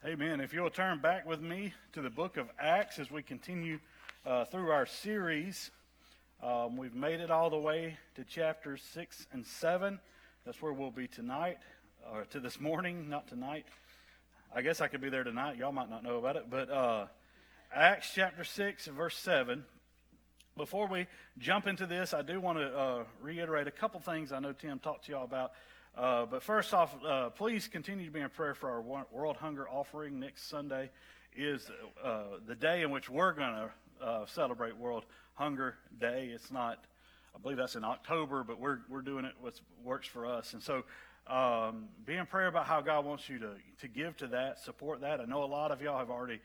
Amen. If you'll turn back with me to the book of Acts as we continue through our series. We've made it all the way to chapters 6 and 7. That's where we'll be tonight, or to this morning, not tonight. I guess I could be there tonight. Y'all might not know about it. But Acts chapter 6 and verse 7. Before we jump into this, I do want to reiterate a couple things I know Tim talked to y'all about. But first off, please continue to be in prayer for our World Hunger Offering. Next Sunday is the day in which we're going to celebrate World Hunger Day. It's not, I believe that's in October, but we're doing it what works for us. And so be in prayer about how God wants you to give to that, support that. I know a lot of y'all have already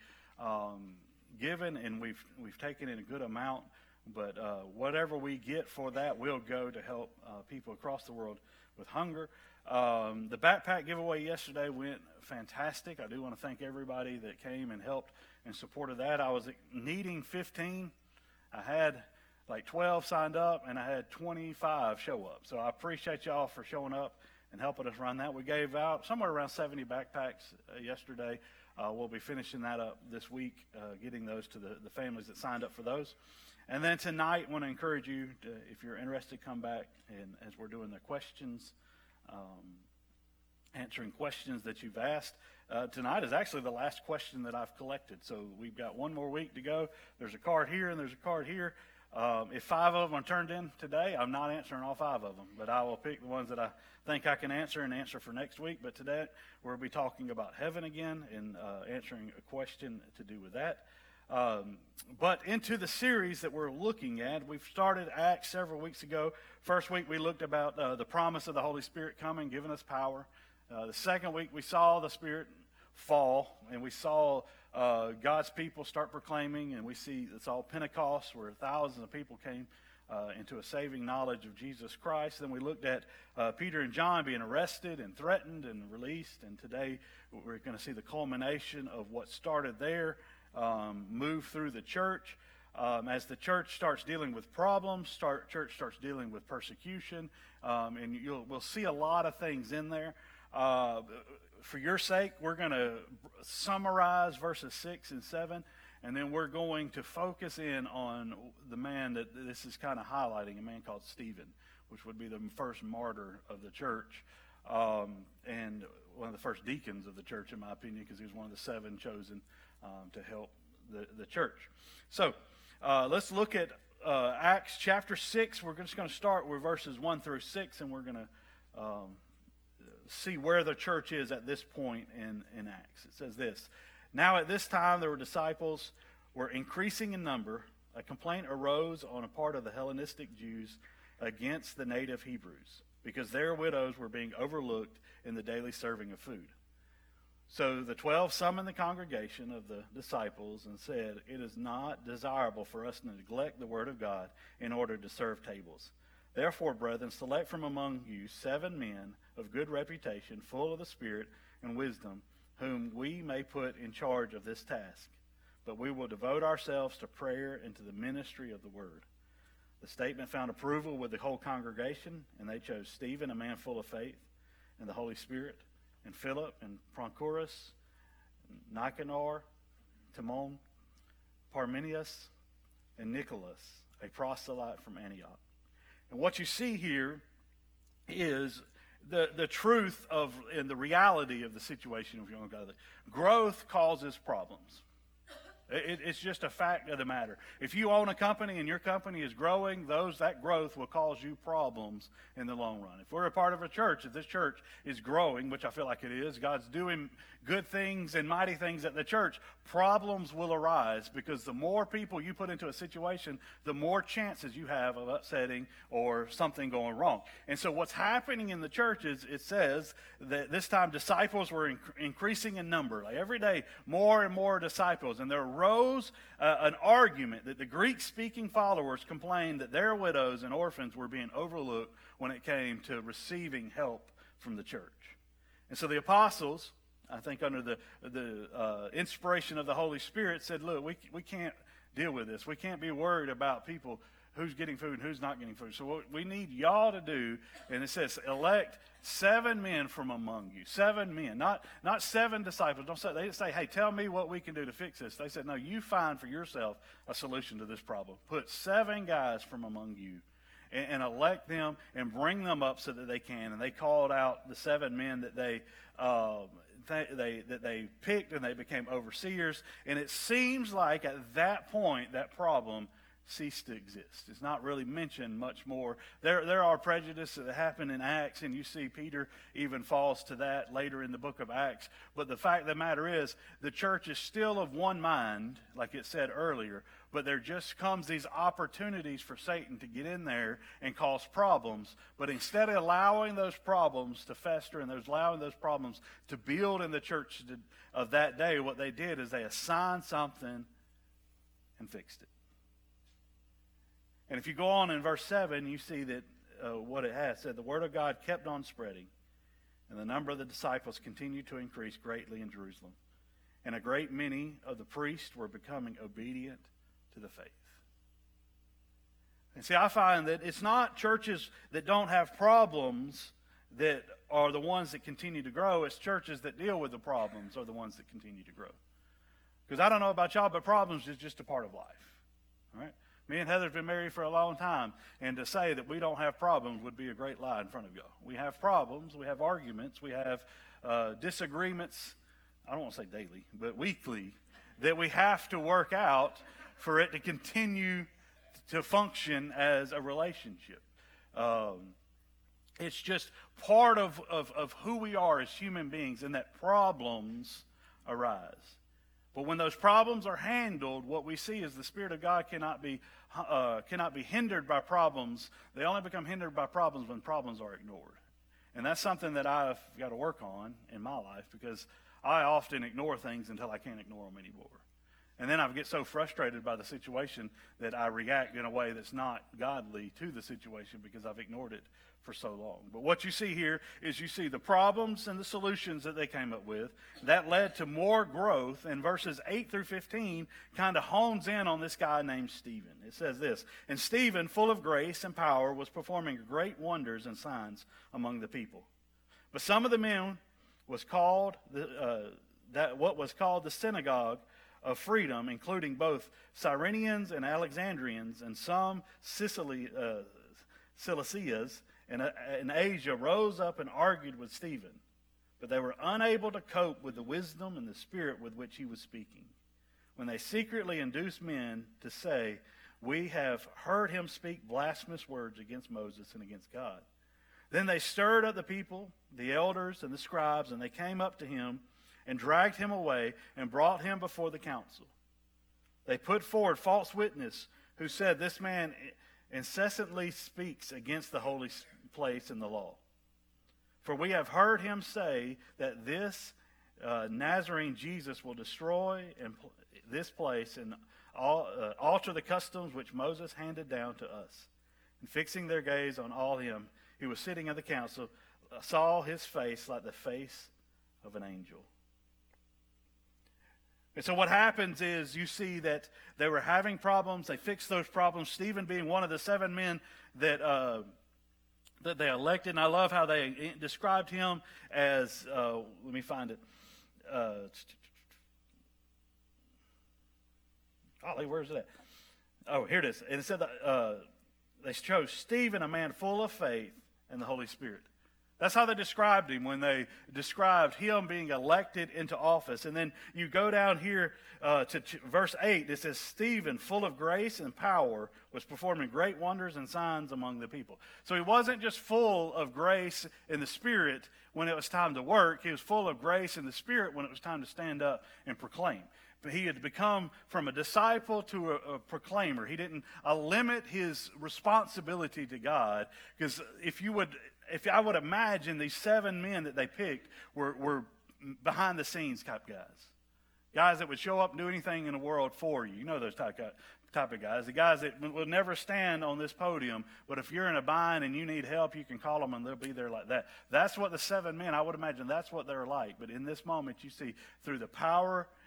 given, and we've taken in a good amount. But whatever we get for that will go to help people across the world with hunger. The backpack giveaway yesterday went fantastic. I do want to thank everybody that came and helped and supported that. I was needing 15. I had like 12 signed up, and I had 25 show up. So I appreciate y'all for showing up and helping us run that. We gave out somewhere around 70 backpacks yesterday. We'll be finishing that up this week, getting those to the families that signed up for those. And then tonight, I want to encourage you, if you're interested, come back, and as we're doing the questions, answering questions that you've asked. Tonight is actually the last question that I've collected, so we've got one more week to go. There's a card here, and there's a card here. If 5 of them are turned in today, I'm not answering all 5 of them, but I will pick the ones that I think I can answer and answer for next week. But today, we'll be talking about heaven again and answering a question to do with that. But into the series that we're looking at, we've started Acts several weeks ago. First week we looked about the promise of the Holy Spirit coming, giving us power. The second week we saw the Spirit fall, and we saw God's people start proclaiming, and we saw Pentecost, where thousands of people came into a saving knowledge of Jesus Christ. Then we looked at Peter and John being arrested and threatened and released, and today we're going to see the culmination of what started there. Move through the church. As the church starts dealing with problems, church starts dealing with persecution, and we'll see a lot of things in there. For your sake, we're going to summarize verses 6 and 7, and then we're going to focus in on the man that this is kind of highlighting, a man called Stephen, which would be the first martyr of the church, and one of the first deacons of the church, in my opinion, because he was one of the 7 chosen to help the church. So let's look at Acts chapter 6. We're just going to start with verses 1 through 6, and we're going to see where the church is at this point in Acts. It says this: Now at this time there were disciples were increasing in number. A complaint arose on a part of the Hellenistic Jews against the native Hebrews, because their widows were being overlooked in the daily serving of food. So the 12 summoned the congregation of the disciples and said, "It is not desirable for us to neglect the word of God in order to serve tables. Therefore, brethren, select from among you 7 men of good reputation, full of the Spirit and wisdom, whom we may put in charge of this task. But we will devote ourselves to prayer and to the ministry of the word." The statement found approval with the whole congregation, and they chose Stephen, a man full of faith and the Holy Spirit, and Philip, and Prochorus, Nicanor, Timon, Parmenius, and Nicholas, a proselyte from Antioch. And what you see here is the truth of and the reality of the situation of young God. Growth causes problems. It's just a fact of the matter. If you own a company and your company is growing, that growth will cause you problems in the long run. If we're a part of a church, if this church is growing, which I feel like it is, God's doing good things and mighty things at the church, problems will arise, because the more people you put into a situation, the more chances you have of upsetting or something going wrong. And so what's happening in the church is, it says that this time disciples were increasing in number. Like every day, more and more disciples. And there arose an argument that the Greek-speaking followers complained that their widows and orphans were being overlooked when it came to receiving help from the church. And so the apostles, I think under the inspiration of the Holy Spirit, said, look, we can't deal with this. We can't be worried about people who's getting food and who's not getting food. So what we need y'all to do, and it says, elect 7 men from among you. 7 men, not 7 disciples. They didn't say, hey, tell me what we can do to fix this. They said, no, you find for yourself a solution to this problem. Put 7 guys from among you and elect them and bring them up so that they can. And they called out the 7 men that they picked, and they became overseers. And it seems like at that point that problem ceased to exist. It's not really mentioned much more. There are prejudices that happen in Acts, and you see Peter even falls to that later in the book of Acts. But the fact of the matter is, the church is still of one mind, like it said earlier, but there just comes these opportunities for Satan to get in there and cause problems. But instead of allowing those problems to fester and allowing those problems to build in the church of that day, what they did is they assigned something and fixed it. And if you go on in verse 7, you see that what it has said, the word of God kept on spreading, and the number of the disciples continued to increase greatly in Jerusalem. And a great many of the priests were becoming obedient to the faith. And see, I find that it's not churches that don't have problems that are the ones that continue to grow. It's churches that deal with the problems are the ones that continue to grow. Because I don't know about y'all, but problems is just a part of life. All right? Me and Heather have been married for a long time, and to say that we don't have problems would be a great lie in front of y'all. We have problems, we have arguments, we have disagreements, I don't want to say daily, but weekly, that we have to work out for it to continue to function as a relationship. It's just part of who we are as human beings, and that problems arise. But when those problems are handled, what we see is the Spirit of God cannot be hindered by problems. They only become hindered by problems when problems are ignored. And that's something that I've got to work on in my life, because I often ignore things until I can't ignore them anymore. And then I get so frustrated by the situation that I react in a way that's not godly to the situation because I've ignored it for so long. But what you see here is you see the problems and the solutions that they came up with. That led to more growth, and verses 8 through 15 kind of hones in on this guy named Stephen. It says this, and Stephen, full of grace and power, was performing great wonders and signs among the people. But some of the men was called what was called the synagogue of freedom, including both Cyrenians and Alexandrians, and some Cilicias in Asia rose up and argued with Stephen. But they were unable to cope with the wisdom and the spirit with which he was speaking, when they secretly induced men to say, we have heard him speak blasphemous words against Moses and against God. Then they stirred up the people, the elders and the scribes, and they came up to him and dragged him away and brought him before the council. They put forward false witness who said, this man incessantly speaks against the holy place and the law. For we have heard him say that this Nazarene Jesus will destroy this place and alter the customs which Moses handed down to us. And fixing their gaze on all him who was sitting at the council, saw his face like the face of an angel. And so what happens is you see that they were having problems. They fixed those problems. Stephen being one of the 7 men that they elected. And I love how they described him as, let me find it. Golly, where's it at? Oh, here it is. And it said that they chose Stephen, a man full of faith and the Holy Spirit. That's how they described him when they described him being elected into office. And then you go down here to verse 8. It says, Stephen, full of grace and power, was performing great wonders and signs among the people. So he wasn't just full of grace in the Spirit when it was time to work. He was full of grace in the Spirit when it was time to stand up and proclaim. But he had become from a disciple to a proclaimer. He didn't limit his responsibility to God, because if I would imagine these 7 men that they picked were behind the scenes type guys. Guys that would show up and do anything in the world for you. You know those type of guys. The guys that will never stand on this podium, but if you're in a bind and you need help, you can call them and they'll be there like that. That's what the 7 men, I would imagine that's what they're like. But in this moment, you see through the power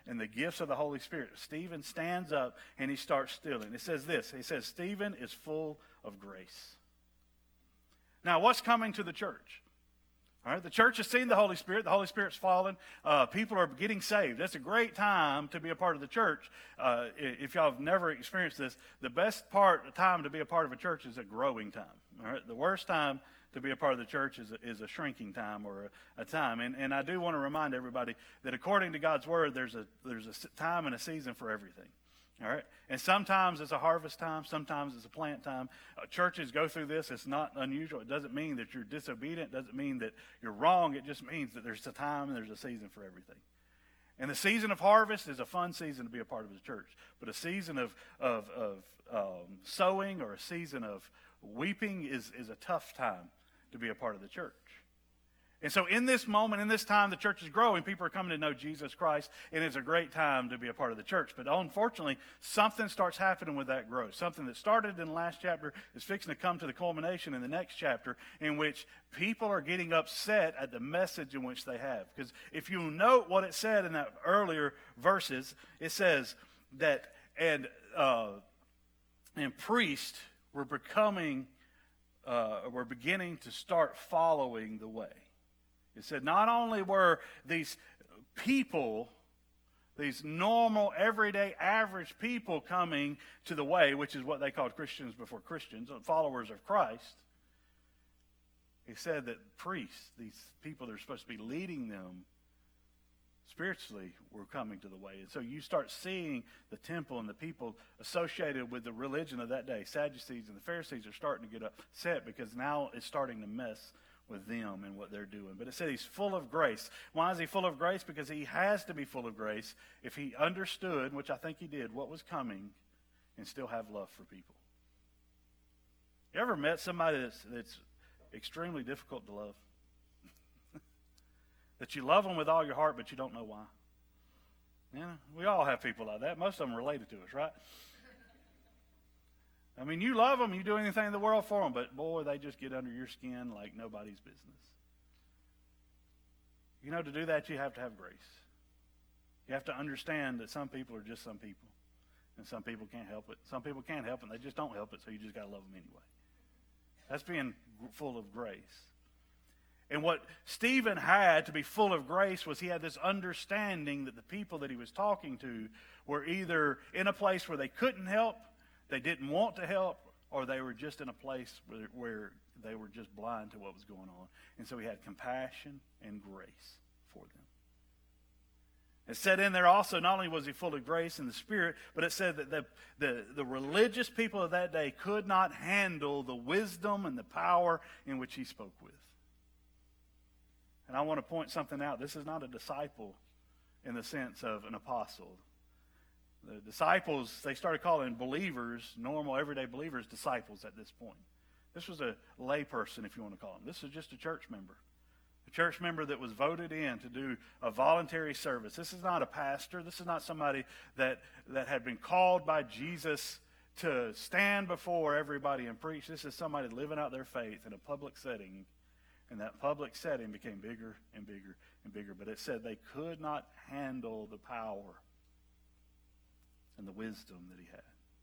and the gifts of the Holy Spirit, Stephen stands up and he starts stealing. It says this. He says, Stephen is full of grace. Now, what's coming to the church? All right, the church has seen the Holy Spirit. The Holy Spirit's fallen. People are getting saved. That's a great time to be a part of the church. If y'all have never experienced this, the best time to be a part of a church is a growing time. All right, the worst time to be a part of the church is a shrinking time or a time. And I do want to remind everybody that according to God's word, there's a time and a season for everything. All right, and sometimes it's a harvest time, sometimes it's a plant time. Churches go through this. It's not unusual. It doesn't mean that you're disobedient. It doesn't mean that you're wrong. It just means that there's a time and there's a season for everything. And the season of harvest is a fun season to be a part of the church. But a season of sowing or a season of weeping is a tough time to be a part of the church. And so in this moment, in this time, the church is growing. People are coming to know Jesus Christ, and it's a great time to be a part of the church. But unfortunately, something starts happening with that growth. Something that started in the last chapter is fixing to come to the culmination in the next chapter, in which people are getting upset at the message in which they have. Because if you note what it said in that earlier verses, it says that, and priests were beginning to start following the way. It said not only were these people, these normal, everyday, average people coming to the way, which is what they called Christians before Christians, followers of Christ. He said that priests, these people that are supposed to be leading them spiritually, were coming to the way. And so you start seeing the temple and the people associated with the religion of that day. Sadducees and the Pharisees are starting to get upset because now it's starting to mess with them and what they're doing. But it said he's full of grace. Why is he full of grace? Because he has to be full of grace if he understood, which I think he did, what was coming and still have love for people. You ever met somebody that's extremely difficult to love? That you love them with all your heart, but you don't know why? Yeah, we all have people like that. Most of them related to us, right? I mean, you love them, you do anything in the world for them, but boy, they just get under your skin like nobody's business. You know, to do that, you have to have grace. You have to understand that some people are just some people, and some people can't help it. Some people can't help it, and they just don't help it, so you just got to love them anyway. That's being full of grace. And what Stephen had to be full of grace was he had this understanding that the people that he was talking to were either in a place where they couldn't help, they didn't want to help, or they were just in a place where they were just blind to what was going on. And so he had compassion and grace for them. It said in there also, not only was he full of grace and the Spirit, but it said that the religious people of that day could not handle the wisdom and the power in which he spoke with. And I want to point something out. This is not a disciple in the sense of an apostle. The disciples, they started calling believers, normal, everyday believers, disciples at this point. This was a lay person, if you want to call them. This is just a church member. A church member that was voted in to do a voluntary service. This is not a pastor. This is not somebody that had been called by Jesus to stand before everybody and preach. This is somebody living out their faith in a public setting. And that public setting became bigger and bigger and bigger. But it said they could not handle the power and the wisdom that he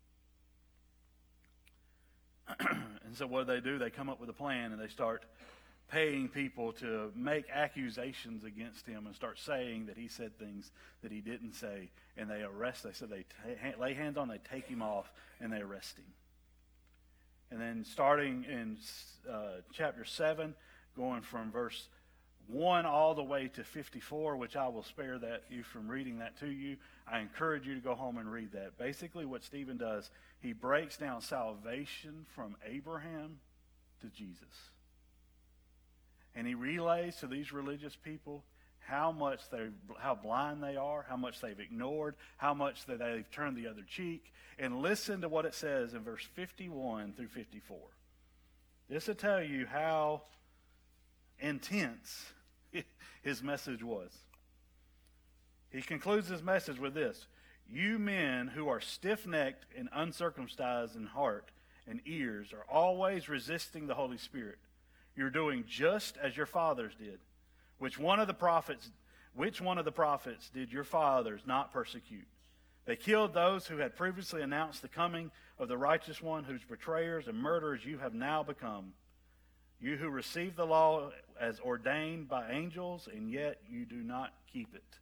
had. And so what do? They come up with a plan and they start paying people to make accusations against him and start saying that he said things that he didn't say. And they said they lay hands on, they take him off, and they arrest him. And then starting in chapter 7, going from verse 1 all the way to 54, which I will spare you from reading that to you. I encourage you to go home and read that. Basically what Stephen does, he breaks down salvation from Abraham to Jesus. And he relays to these religious people how blind they are, how much they've ignored, how much that they've turned the other cheek. And listen to what it says in verse 51 through 54. This will tell you how intense his message was. He concludes his message with this: you men who are stiff-necked and uncircumcised in heart and ears are always resisting the Holy Spirit. You're doing just as your fathers did, which one of the prophets which one of the prophets did your fathers not persecute? They killed those who had previously announced the coming of the righteous one, whose betrayers and murderers you have now become. You who received the law as ordained by angels, and yet you do not keep it.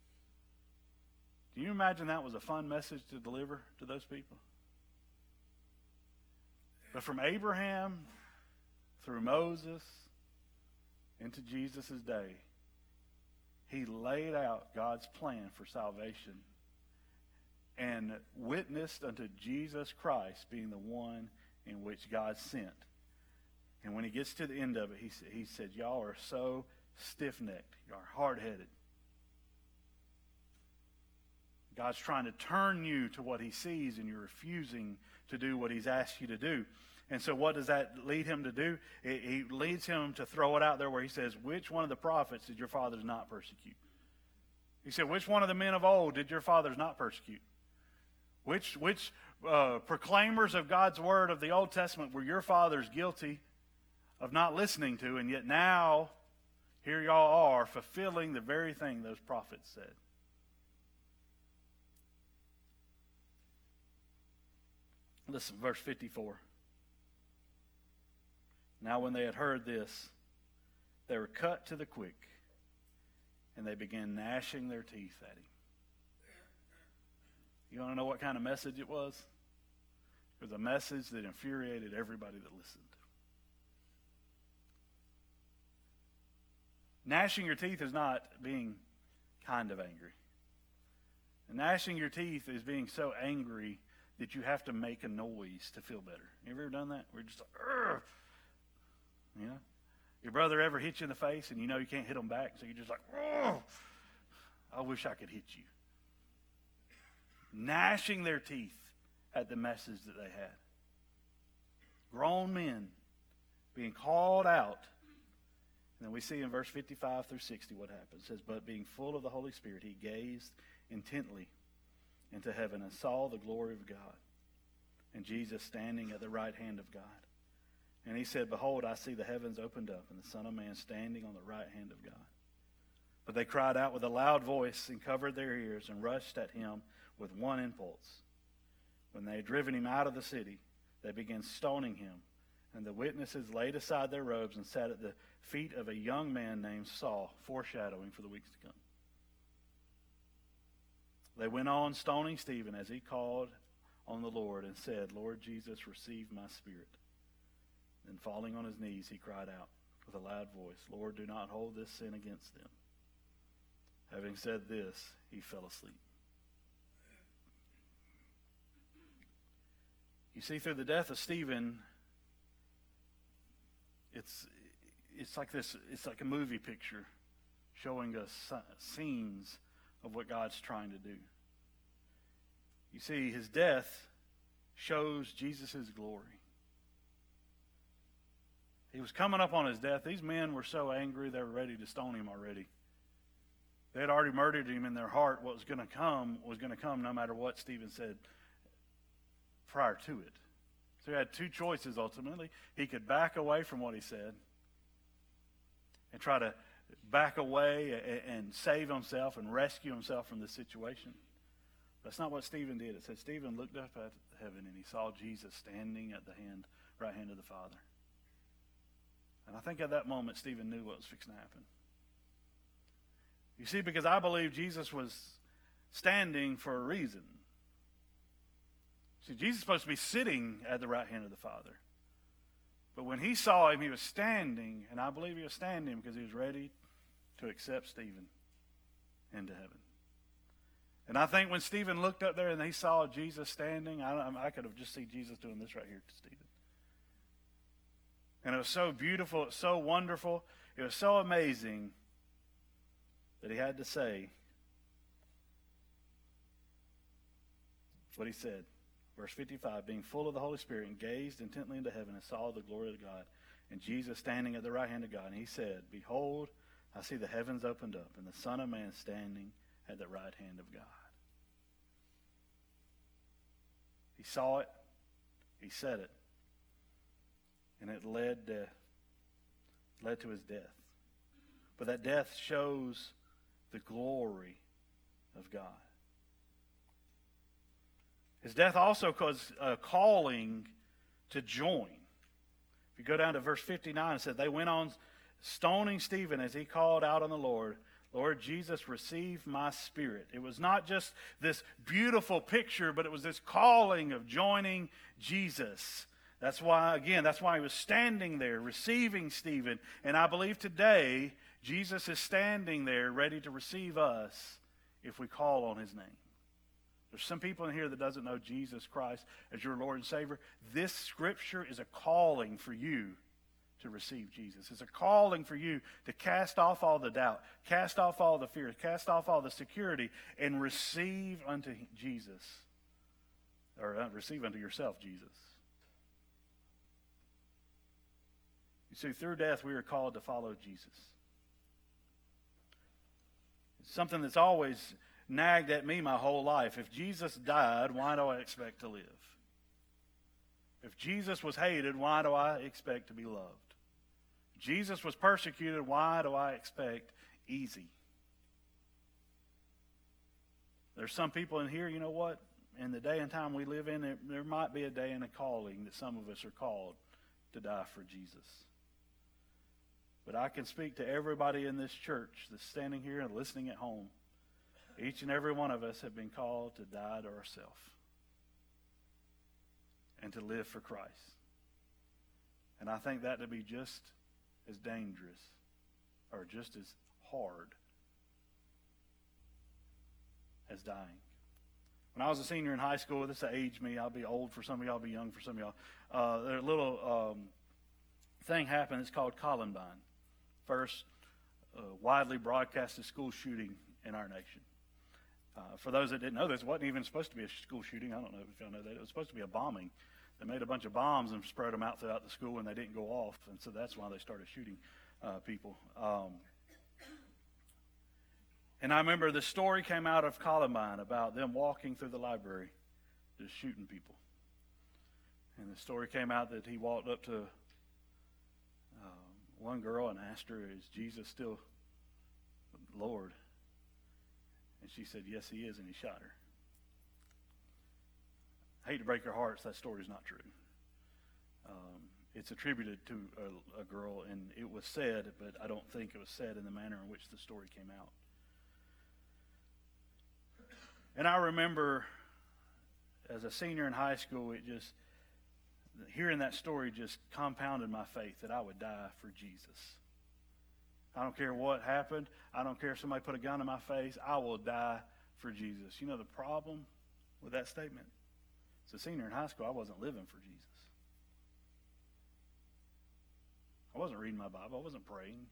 Do you imagine that was a fun message to deliver to those people? But from Abraham through Moses into Jesus' day, he laid out God's plan for salvation and witnessed unto Jesus Christ being the one in which God sent. And when he gets to the end of it, he said, y'all are so stiff-necked. Y'all are hard-headed. God's trying to turn you to what he sees, and you're refusing to do what he's asked you to do. And so what does that lead him to do? He leads him to throw it out there where he says, which one of the prophets did your fathers not persecute? He said, which one of the men of old did your fathers not persecute? Which proclaimers of God's word of the Old Testament were your fathers guilty of not listening to, and yet now here y'all are fulfilling the very thing those prophets said? Listen, verse 54. Now when they had heard this, they were cut to the quick, and they began gnashing their teeth at him. You want to know what kind of message it was? It was a message that infuriated everybody that listened. Gnashing your teeth is not being kind of angry. And gnashing your teeth is being so angry that you have to make a noise to feel better. You ever done that? We're just like, urgh. You know? Your brother ever hit you in the face and you know you can't hit him back, so you're just like, oh, I wish I could hit you. Gnashing their teeth at the message that they had. Grown men being called out. And then we see in verse 55 through 60 what happens. It says, but being full of the Holy Spirit, he gazed intently into heaven and saw the glory of God, and Jesus standing at the right hand of God. And he said, behold, I see the heavens opened up, and the Son of Man standing on the right hand of God. But they cried out with a loud voice and covered their ears and rushed at him with one impulse. When they had driven him out of the city, they began stoning him. And the witnesses laid aside their robes and sat at the feet of a young man named Saul, foreshadowing for the weeks to come. They went on stoning Stephen as he called on the Lord and said, Lord Jesus, receive my spirit. Then falling on his knees, he cried out with a loud voice, Lord, do not hold this sin against them. Having said this, he fell asleep. You see, through the death of Stephen, it's like this. It's like a movie picture showing us scenes of what God's trying to do. You see, his death shows Jesus' glory. He was coming up on his death. These men were so angry they were ready to stone him already. They had already murdered him in their heart. What was going to come no matter what Stephen said prior to it. So he had two choices ultimately. He could back away from what he said and try to back away and save himself and rescue himself from this situation. That's not what Stephen did. It said Stephen looked up at heaven and he saw Jesus standing at the right hand of the Father. And I think at that moment Stephen knew what was fixing to happen. You see, because I believe Jesus was standing for a reason. See, Jesus is supposed to be sitting at the right hand of the Father. But when he saw him, he was standing, and I believe he was standing because he was ready to accept Stephen into heaven. And I think when Stephen looked up there and he saw Jesus standing, I could have just seen Jesus doing this right here to Stephen. And it was so beautiful, it was so wonderful, it was so amazing that he had to say what he said. Verse 55, being full of the Holy Spirit and gazed intently into heaven and saw the glory of God and Jesus standing at the right hand of God. And he said, behold, I see the heavens opened up and the Son of Man standing at the right hand of God. He saw it. He said it. And it led to his death. But that death shows the glory of God. His death also caused a calling to join. If you go down to verse 59, it said, they went on stoning Stephen as he called out on the Lord, Lord Jesus, receive my spirit. It was not just this beautiful picture, but it was this calling of joining Jesus. That's why he was standing there receiving Stephen. And I believe today, Jesus is standing there ready to receive us if we call on his name. There's some people in here that doesn't know Jesus Christ as your Lord and Savior. This scripture is a calling for you to receive Jesus. It's a calling for you to cast off all the doubt, cast off all the fear, cast off all the security, and receive unto Jesus, or receive unto yourself Jesus. You see, through death we are called to follow Jesus. It's something that's always nagged at me my whole life. If Jesus died, why do I expect to live? If Jesus was hated, why do I expect to be loved? If Jesus was persecuted, why do I expect easy? There's some people in here, you know what? In the day and time we live in, there might be a day and a calling that some of us are called to die for Jesus. But I can speak to everybody in this church that's standing here and listening at home. Each and every one of us have been called to die to ourselves and to live for Christ. And I think that to be just as dangerous or just as hard as dying. When I was a senior in high school, this will age me. I'll be old for some of y'all, I'll be young for some of y'all. There's a little thing happened. It's called Columbine. First widely broadcasted school shooting in our nation. For those that didn't know, this wasn't even supposed to be a school shooting. I don't know if y'all know that. It was supposed to be a bombing. They made a bunch of bombs and spread them out throughout the school, and they didn't go off. And so that's why they started shooting people. And I remember the story came out of Columbine about them walking through the library just shooting people. And the story came out that he walked up to one girl and asked her, is Jesus still Lord? And she said, yes, he is, and he shot her. I hate to break your hearts, that story is not true. It's attributed to a girl, and it was said, but I don't think it was said in the manner in which the story came out. And I remember as a senior in high school, hearing that story just compounded my faith that I would die for Jesus. I don't care what happened. I don't care if somebody put a gun in my face. I will die for Jesus. You know the problem with that statement? As a senior in high school, I wasn't living for Jesus. I wasn't reading my Bible. I wasn't praying.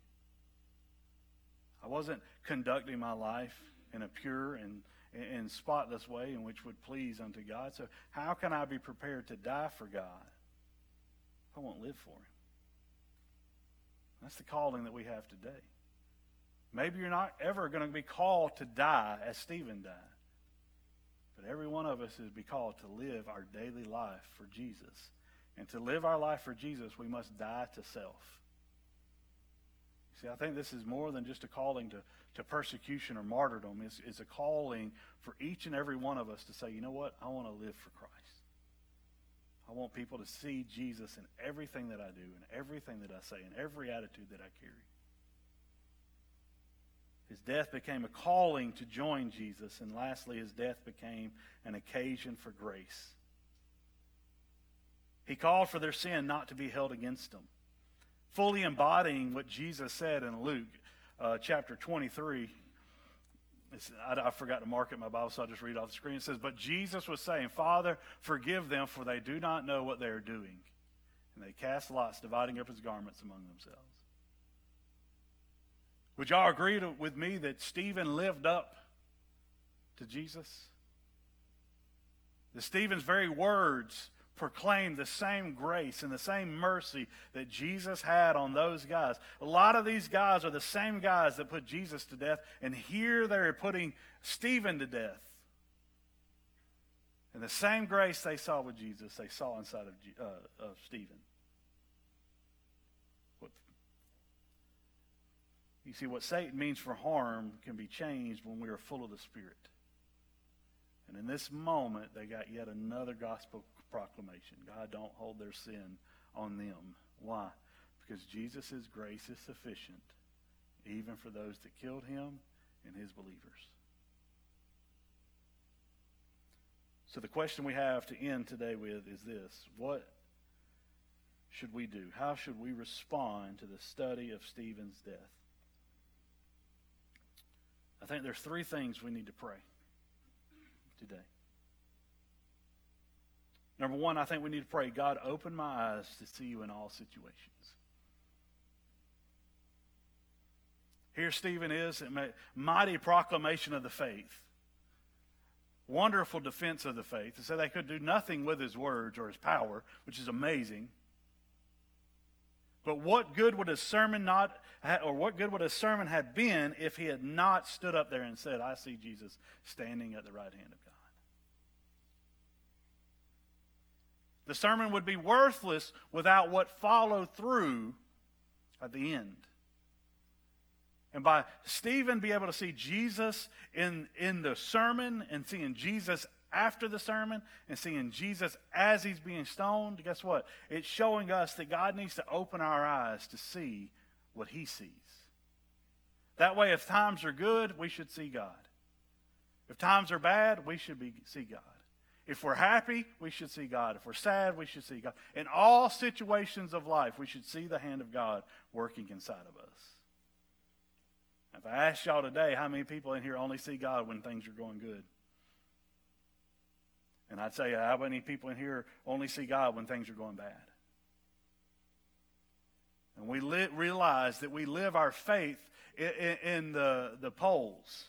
I wasn't conducting my life in a pure and spotless way in which would please unto God. So how can I be prepared to die for God if I won't live for him? That's the calling that we have today. Maybe you're not ever going to be called to die as Stephen died. But every one of us is be called to live our daily life for Jesus. And to live our life for Jesus, we must die to self. See, I think this is more than just a calling to persecution or martyrdom. It's a calling for each and every one of us to say, you know what? I want to live for Christ. I want people to see Jesus in everything that I do, in everything that I say, in every attitude that I carry. His death became a calling to join Jesus. And lastly, his death became an occasion for grace. He called for their sin not to be held against them, fully embodying what Jesus said in Luke chapter 23. I forgot to mark it in my Bible, so I'll just read it off the screen. It says, but Jesus was saying, Father, forgive them, for they do not know what they are doing. And they cast lots, dividing up his garments among themselves. Would y'all agree with me that Stephen lived up to Jesus? That Stephen's very words proclaimed the same grace and the same mercy that Jesus had on those guys. A lot of these guys are the same guys that put Jesus to death, and here they're putting Stephen to death. And the same grace they saw with Jesus, they saw inside of Stephen. You see, what Satan means for harm can be changed when we are full of the Spirit. And in this moment, they got yet another gospel proclamation. God, don't hold their sin on them. Why? Because Jesus' grace is sufficient, even for those that killed him and his believers. So the question we have to end today with is this: what should we do? How should we respond to the study of Stephen's death? I think there's three things we need to pray today. Number one, I think we need to pray, God, open my eyes to see you in all situations. Here Stephen is, mighty proclamation of the faith. Wonderful defense of the faith. They said they could do nothing with his words or his power, which is amazing. But what good would his sermon have been if he had not stood up there and said, I see Jesus standing at the right hand of God? The sermon would be worthless without what followed through at the end. And by Stephen being able to see Jesus in the sermon and seeing Jesus after the sermon and seeing Jesus as he's being stoned, guess what? It's showing us that God needs to open our eyes to see what he sees. That way, if times are good, we should see God. If times are bad, we should see God. If we're happy, we should see God. If we're sad, we should see God. In all situations of life, we should see the hand of God working inside of us. If I asked y'all today, how many people in here only see God when things are going good? And I'd say, how many people in here only see God when things are going bad? And we realize that we live our faith in the poles.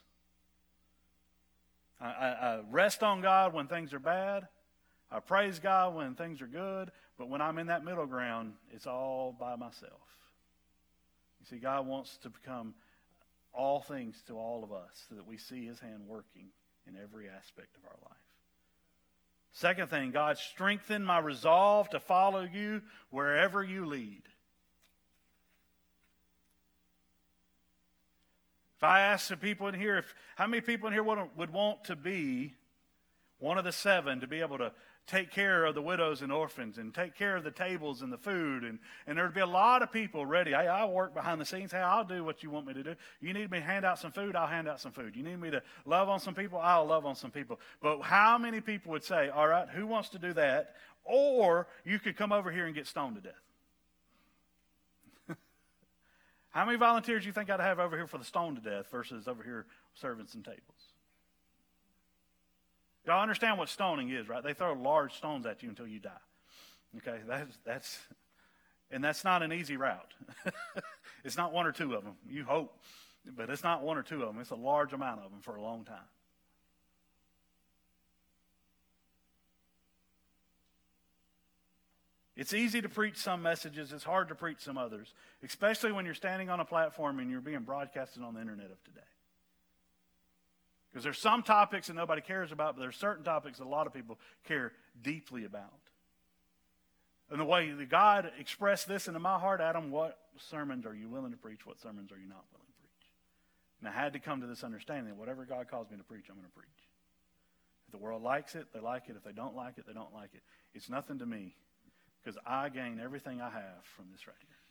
I rest on God when things are bad. I praise God when things are good. But when I'm in that middle ground, it's all by myself. You see, God wants to become all things to all of us so that we see his hand working in every aspect of our life. Second thing, God, strengthen my resolve to follow you wherever you lead. If I ask the people in here, how many people in here would want to be one of the 7 to be able to take care of the widows and orphans and take care of the tables and the food? And there'd be a lot of people ready. Hey, I'll work behind the scenes. Hey, I'll do what you want me to do. You need me to hand out some food? I'll hand out some food. You need me to love on some people? I'll love on some people. But how many people would say, all right, who wants to do that? Or you could come over here and get stoned to death. How many volunteers do you think I'd have over here for the stone to death versus over here serving some tables? Y'all understand what stoning is, right? They throw large stones at you until you die. Okay, that's not an easy route. It's not 1 or 2 of them. You hope, but it's not 1 or 2 of them. It's a large amount of them for a long time. It's easy to preach some messages. It's hard to preach some others, especially when you're standing on a platform and you're being broadcasted on the internet of today. Because there's some topics that nobody cares about, but there's certain topics that a lot of people care deeply about. And the way that God expressed this into my heart, Adam, what sermons are you willing to preach? What sermons are you not willing to preach? And I had to come to this understanding that whatever God calls me to preach, I'm going to preach. If the world likes it, they like it. If they don't like it, they don't like it. It's nothing to me, because I gain everything I have from this right here.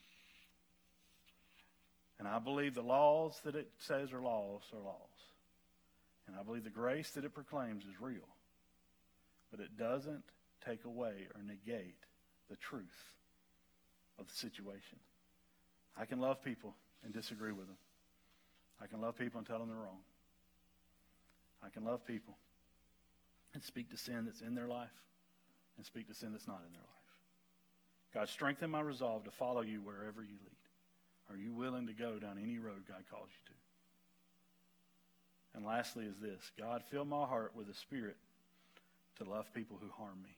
And I believe the laws that it says are laws are laws. And I believe the grace that it proclaims is real. But it doesn't take away or negate the truth of the situation. I can love people and disagree with them. I can love people and tell them they're wrong. I can love people and speak to sin that's in their life and speak to sin that's not in their life. God, strengthen my resolve to follow you wherever you lead. Are you willing to go down any road God calls you to? And lastly is this: God, fill my heart with a spirit to love people who harm me.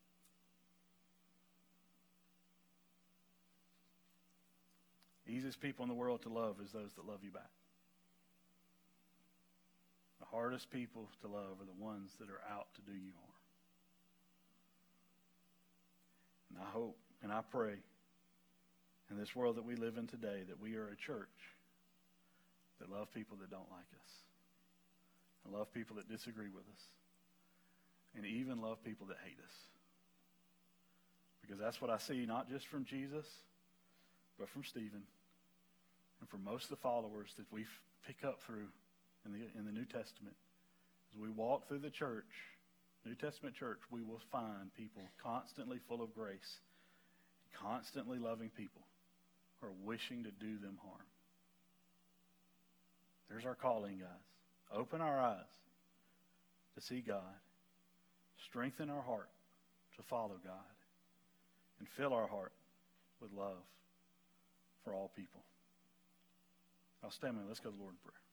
The easiest people in the world to love is those that love you back. The hardest people to love are the ones that are out to do you harm. And I hope and I pray in this world that we live in today that we are a church that love people that don't like us, and love people that disagree with us, and even love people that hate us. Because that's what I see, not just from Jesus, but from Stephen, and from most of the followers that we pick up through in the New Testament. As we walk through the church, New Testament church, we will find people constantly full of grace, constantly loving people, or wishing to do them harm. There's our calling, guys. Open our eyes to see God. Strengthen our heart to follow God. And fill our heart with love for all people. I'll stand and let's go to the Lord in prayer.